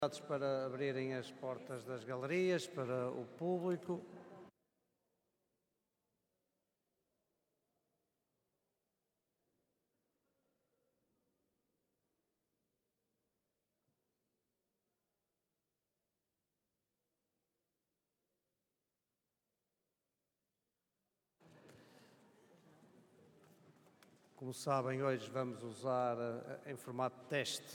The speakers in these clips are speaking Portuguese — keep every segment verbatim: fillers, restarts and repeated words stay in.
Para abrirem as portas das galerias para o público. Como sabem, hoje vamos usar em formato de teste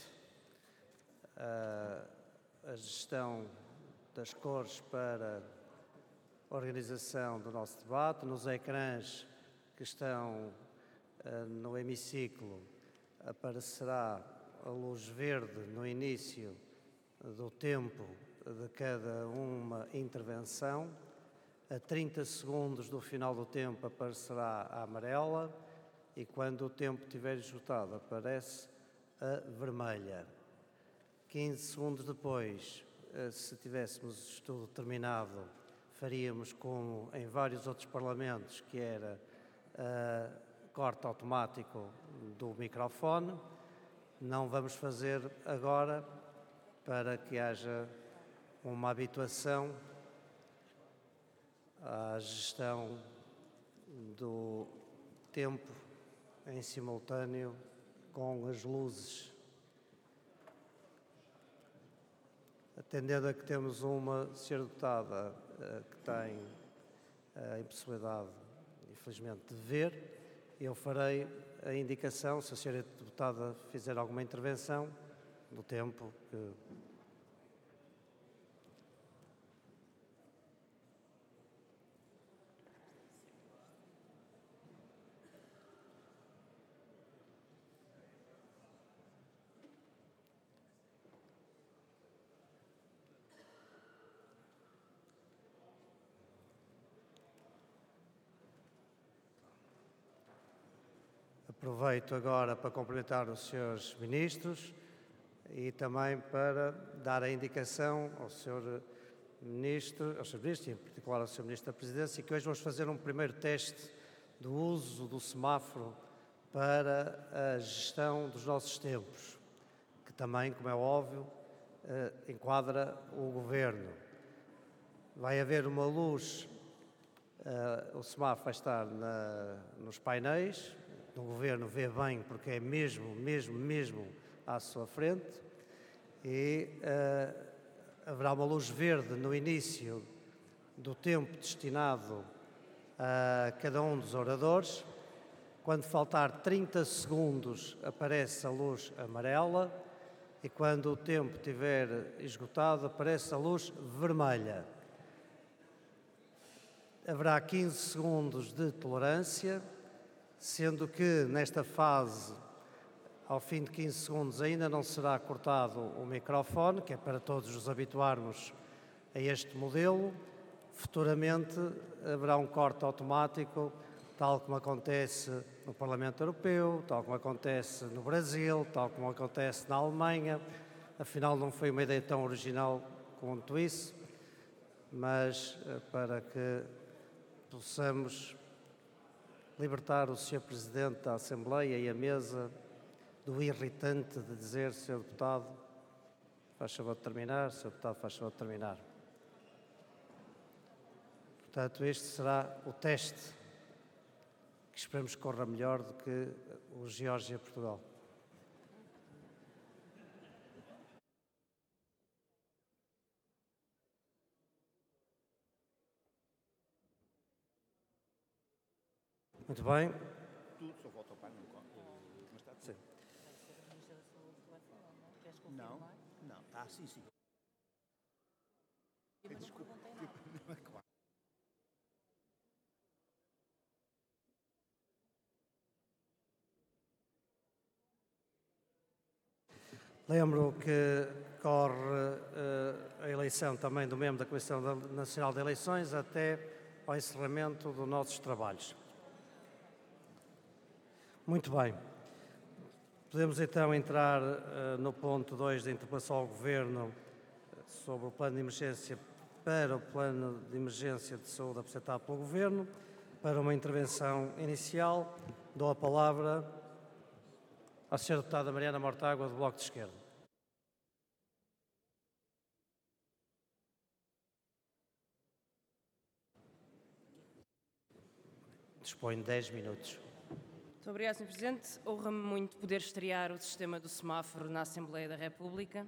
a, a gestão das cores para a organização do nosso debate. Nos ecrãs que estão no hemiciclo aparecerá a luz verde no início do tempo de cada uma intervenção. A trinta segundos do final do tempo aparecerá a amarela e quando o tempo estiver esgotado aparece a vermelha. quinze segundos depois, se tivéssemos o estudo terminado, faríamos como em vários outros parlamentos, que era uh, corte automático do microfone. Não vamos fazer agora para que haja uma habituação à gestão do tempo em simultâneo com as luzes. Atendendo a que temos uma senhora deputada uh, que tem a impossibilidade, infelizmente, de ver, eu farei a indicação, se a senhora deputada fizer alguma intervenção, do tempo que... Aproveito agora para cumprimentar os senhores ministros e também para dar a indicação ao senhor ministro, aos senhores ministros, e em particular ao senhor ministro da Presidência, que hoje vamos fazer um primeiro teste do uso do semáforo para a gestão dos nossos tempos, que também, como é óbvio, enquadra o Governo. Vai haver uma luz, o semáforo vai estar na, nos painéis. O Governo vê bem porque é mesmo, mesmo, mesmo à sua frente e uh, haverá uma luz verde no início do tempo destinado a cada um dos oradores. Quando faltar trinta segundos aparece a luz amarela e quando o tempo estiver esgotado aparece a luz vermelha. Haverá quinze segundos de tolerância, sendo que nesta fase, ao fim de quinze segundos, ainda não será cortado o microfone, que é para todos nos habituarmos a este modelo. Futuramente haverá um corte automático, tal como acontece no Parlamento Europeu, tal como acontece no Brasil, tal como acontece na Alemanha. Afinal, não foi uma ideia tão original quanto isso, mas para que possamos libertar o senhor Presidente da Assembleia e a mesa do irritante de dizer, senhor Deputado, faz favor de terminar, senhor Deputado, faz favor de terminar. Portanto, este será o teste que esperamos que corra melhor do que o Geórgia-Portugal. Muito bem. Tudo, só volta ao pai, não conta. Mas está tudo. Sim. Não, não. Ah, sim, sim. Desculpa. Não é claro. Lembro que corre uh, a eleição também do membro da Comissão Nacional de Eleições até ao encerramento dos nossos trabalhos. Muito bem. Podemos então entrar uh, no ponto dois da interpelação ao Governo sobre o plano de emergência para o plano de emergência de saúde apresentado pelo Governo. Para uma intervenção inicial, dou a palavra à senhora deputada Mariana Mortágua, do Bloco de Esquerda. dispõe de dez minutos. Muito obrigada, senhor Presidente. Honra-me muito poder estrear o sistema do semáforo na Assembleia da República.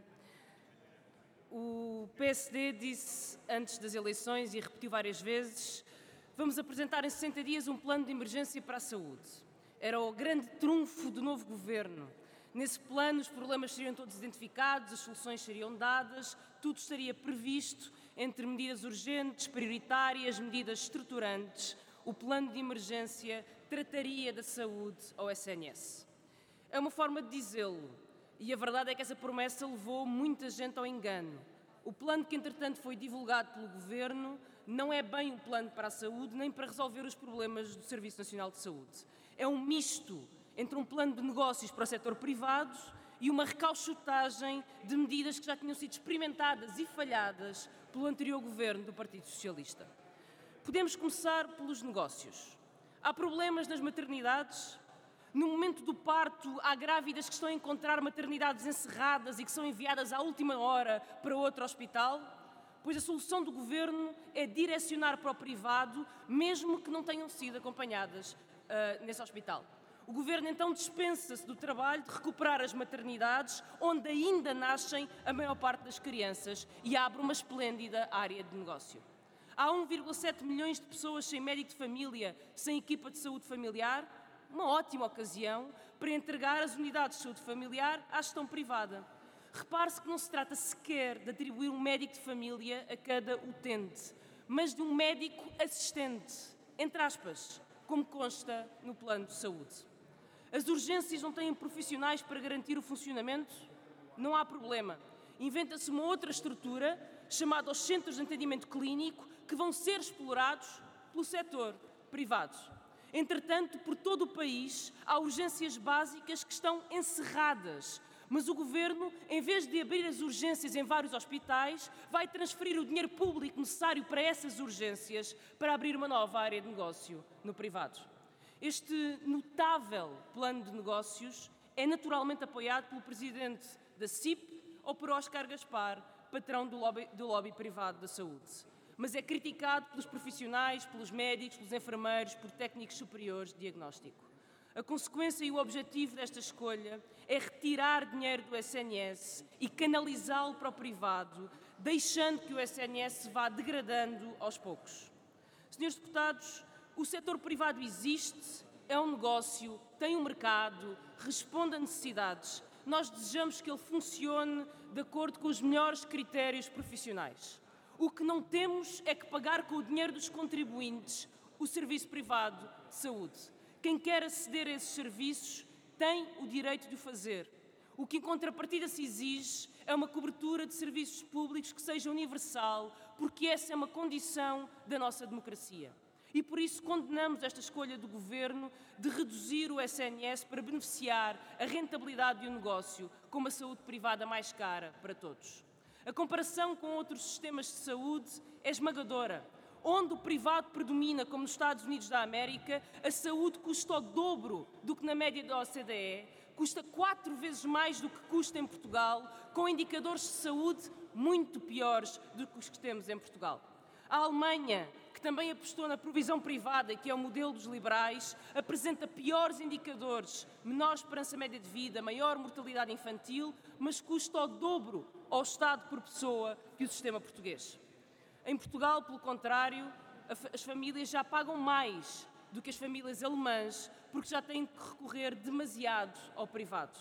O P S D disse antes das eleições e repetiu várias vezes: vamos apresentar em sessenta dias um plano de emergência para a saúde. Era o grande trunfo do novo governo. Nesse plano os problemas seriam todos identificados, as soluções seriam dadas, tudo estaria previsto entre medidas urgentes, prioritárias, medidas estruturantes. O plano de emergência trataria da saúde ao S N S. É uma forma de dizê-lo. E a verdade é que essa promessa levou muita gente ao engano. O plano que, entretanto, foi divulgado pelo Governo não é bem um plano para a saúde, nem para resolver os problemas do Serviço Nacional de Saúde. É um misto entre um plano de negócios para o setor privado e uma recauchutagem de medidas que já tinham sido experimentadas e falhadas pelo anterior Governo do Partido Socialista. Podemos começar pelos negócios. Há problemas nas maternidades? No momento do parto, há grávidas que estão a encontrar maternidades encerradas e que são enviadas à última hora para outro hospital? Pois a solução do Governo é direcionar para o privado, mesmo que não tenham sido acompanhadas uh, nesse hospital. O Governo então dispensa-se do trabalho de recuperar as maternidades onde ainda nascem a maior parte das crianças e abre uma esplêndida área de negócio. Há um vírgula sete milhões de pessoas sem médico de família, sem equipa de saúde familiar. Uma ótima ocasião para entregar as unidades de saúde familiar à gestão privada. Repare-se que não se trata sequer de atribuir um médico de família a cada utente, mas de um médico assistente, entre aspas, como consta no plano de saúde. As urgências não têm profissionais para garantir o funcionamento? Não há problema. Inventa-se uma outra estrutura, chamada os Centros de Atendimento Clínico, que vão ser explorados pelo setor privado. Entretanto, por todo o país, há urgências básicas que estão encerradas, mas o Governo, em vez de abrir as urgências em vários hospitais, vai transferir o dinheiro público necessário para essas urgências para abrir uma nova área de negócio no privado. Este notável plano de negócios é naturalmente apoiado pelo Presidente da C I P ou por Óscar Gaspar, patrão do lobby, do lobby privado da saúde. Mas é criticado pelos profissionais, pelos médicos, pelos enfermeiros, por técnicos superiores de diagnóstico. A consequência e o objetivo desta escolha é retirar dinheiro do S N S e canalizá-lo para o privado, deixando que o S N S se vá degradando aos poucos. Senhores deputados, o setor privado existe, é um negócio, tem um mercado, responde a necessidades. Nós desejamos que ele funcione de acordo com os melhores critérios profissionais. O que não temos é que pagar com o dinheiro dos contribuintes o serviço privado de saúde. Quem quer aceder a esses serviços tem o direito de o fazer. O que em contrapartida se exige é uma cobertura de serviços públicos que seja universal, porque essa é uma condição da nossa democracia. E por isso condenamos esta escolha do Governo de reduzir o S N S para beneficiar a rentabilidade de um negócio com uma saúde privada mais cara para todos. A comparação com outros sistemas de saúde é esmagadora. Onde o privado predomina, como nos Estados Unidos da América, a saúde custa o dobro do que na média da O C D E, custa quatro vezes mais do que custa em Portugal, com indicadores de saúde muito piores do que os que temos em Portugal. A Alemanha, que também apostou na provisão privada, que é o modelo dos liberais, apresenta piores indicadores, menor esperança média de vida, maior mortalidade infantil, mas custa o dobro ao Estado por pessoa que o sistema português. Em Portugal, pelo contrário, as famílias já pagam mais do que as famílias alemãs, porque já têm que recorrer demasiado ao privado.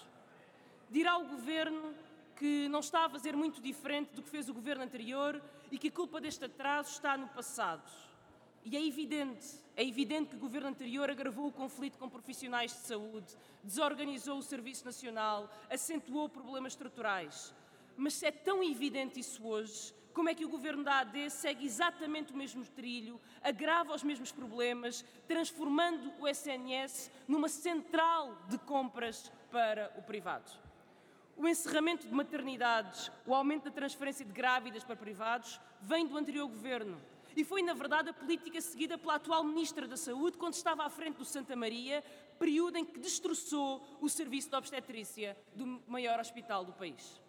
Dirá o Governo que não está a fazer muito diferente do que fez o Governo anterior e que a culpa deste atraso está no passado. E é evidente, é evidente que o Governo anterior agravou o conflito com profissionais de saúde, desorganizou o Serviço Nacional, acentuou problemas estruturais. Mas se é tão evidente isso hoje, como é que o Governo da A D segue exatamente o mesmo trilho, agrava os mesmos problemas, transformando o S N S numa central de compras para o privado? O encerramento de maternidades, o aumento da transferência de grávidas para privados, vem do anterior Governo. E foi, na verdade, a política seguida pela atual Ministra da Saúde, quando estava à frente do Santa Maria, período em que destroçou o serviço de obstetrícia do maior hospital do país.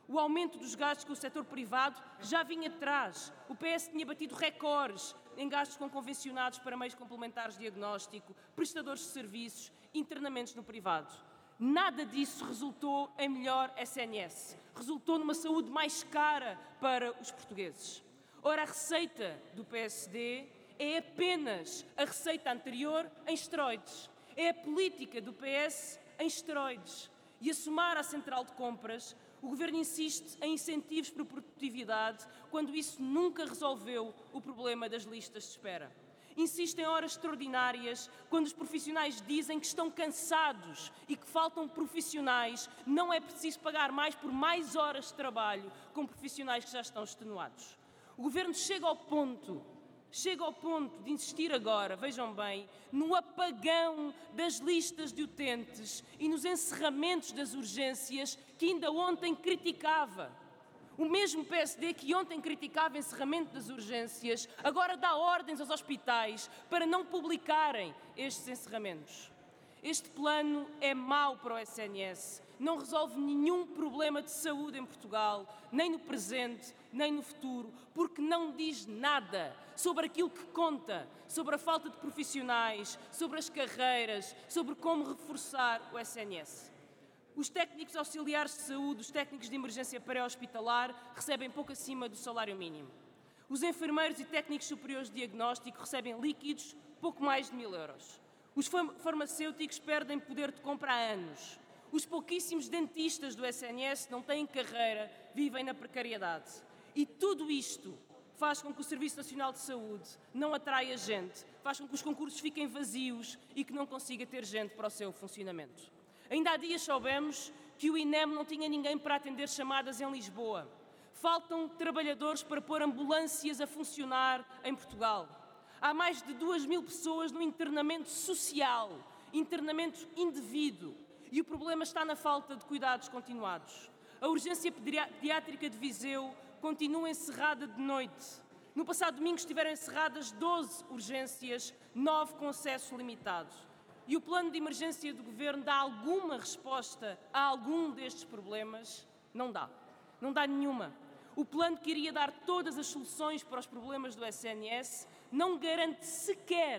O aumento dos gastos com o setor privado já vinha de trás. O P S tinha batido recordes em gastos com convencionados para meios complementares de diagnóstico, prestadores de serviços, internamentos no privado. Nada disso resultou em melhor S N S. Resultou numa saúde mais cara para os portugueses. Ora, a receita do P S D é apenas a receita anterior em esteroides. É a política do P S em esteroides. E a somar à central de compras, o Governo insiste em incentivos por produtividade, quando isso nunca resolveu o problema das listas de espera. Insiste em horas extraordinárias, quando os profissionais dizem que estão cansados e que faltam profissionais. Não é preciso pagar mais por mais horas de trabalho com profissionais que já estão extenuados. O Governo chega ao ponto, chega ao ponto de insistir agora, vejam bem, no apagão das listas de utentes e nos encerramentos das urgências que ainda ontem criticava. O mesmo P S D que ontem criticava o encerramento das urgências, agora dá ordens aos hospitais para não publicarem estes encerramentos. Este plano é mau para o S N S, não resolve nenhum problema de saúde em Portugal, nem no presente, nem no futuro, porque não diz nada sobre aquilo que conta, sobre a falta de profissionais, sobre as carreiras, sobre como reforçar o S N S. Os técnicos auxiliares de saúde, os técnicos de emergência pré-hospitalar, recebem pouco acima do salário mínimo. Os enfermeiros e técnicos superiores de diagnóstico recebem líquidos pouco mais de mil euros. Os farmacêuticos perdem poder de compra há anos. Os pouquíssimos dentistas do S N S não têm carreira, vivem na precariedade. E tudo isto faz com que o Serviço Nacional de Saúde não atraia gente, faz com que os concursos fiquem vazios e que não consiga ter gente para o seu funcionamento. Ainda há dias soubemos que o I N E M não tinha ninguém para atender chamadas em Lisboa. Faltam trabalhadores para pôr ambulâncias a funcionar em Portugal. Há mais de duas mil pessoas no internamento social, internamento indevido. E o problema está na falta de cuidados continuados. A urgência pediátrica de Viseu continua encerrada de noite. No passado domingo estiveram encerradas doze urgências, nove com acesso limitado. E o plano de emergência do Governo dá alguma resposta a algum destes problemas? Não dá. Não dá nenhuma. O plano que iria dar todas as soluções para os problemas do S N S não garante sequer,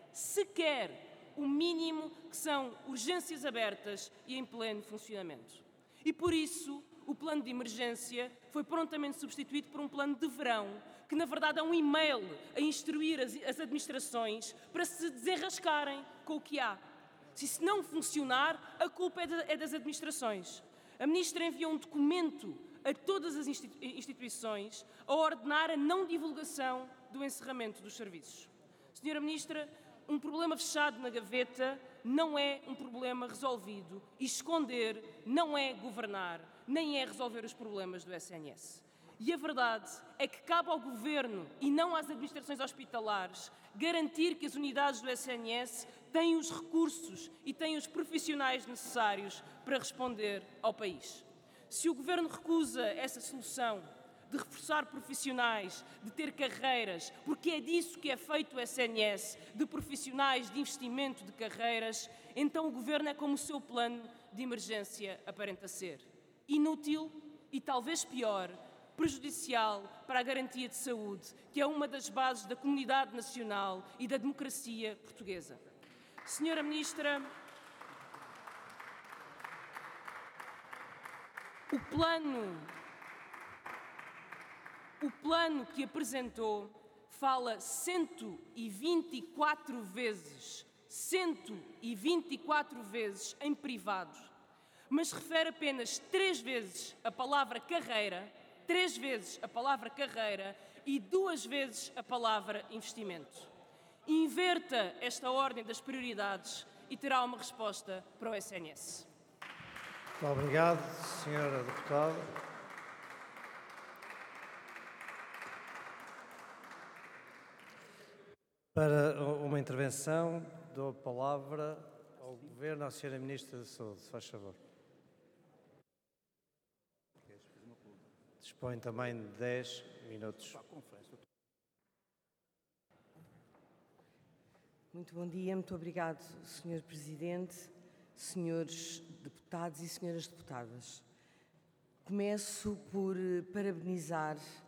sequer, o mínimo que são urgências abertas e em pleno funcionamento. E por isso, o plano de emergência foi prontamente substituído por um plano de verão, que na verdade é um e-mail a instruir as, as administrações para se desenrascarem com o que há. Se isso não funcionar, a culpa é, de, é das administrações. A Ministra enviou um documento a todas as instituições a ordenar a não divulgação do encerramento dos serviços. Senhora Ministra, um problema fechado na gaveta não é um problema resolvido e esconder não é governar, nem é resolver os problemas do S N S. E a verdade é que cabe ao Governo e não às administrações hospitalares garantir que as unidades do S N S têm os recursos e têm os profissionais necessários para responder ao país. Se o Governo recusa essa solução de reforçar profissionais, de ter carreiras, porque é disso que é feito o S N S, de profissionais, de investimento de carreiras, então o Governo é como o seu plano de emergência aparenta ser. Inútil e talvez pior, prejudicial para a garantia de saúde, que é uma das bases da comunidade nacional e da democracia portuguesa. Senhora Ministra, o plano, o plano que apresentou fala cento e vinte e quatro vezes, cento e vinte e quatro vezes em privado, mas refere apenas três vezes a palavra carreira, três vezes a palavra carreira e duas vezes a palavra investimento. Inverta esta ordem das prioridades e terá uma resposta para o S N S. Muito obrigado, senhora Deputada. Para uma intervenção, dou a palavra ao Governo, à senhora Ministra da Saúde. Se faz favor. Dispõe também de dez minutos. Muito bom dia, muito obrigado, senhor Presidente, senhores deputados e senhoras deputadas. Começo por parabenizar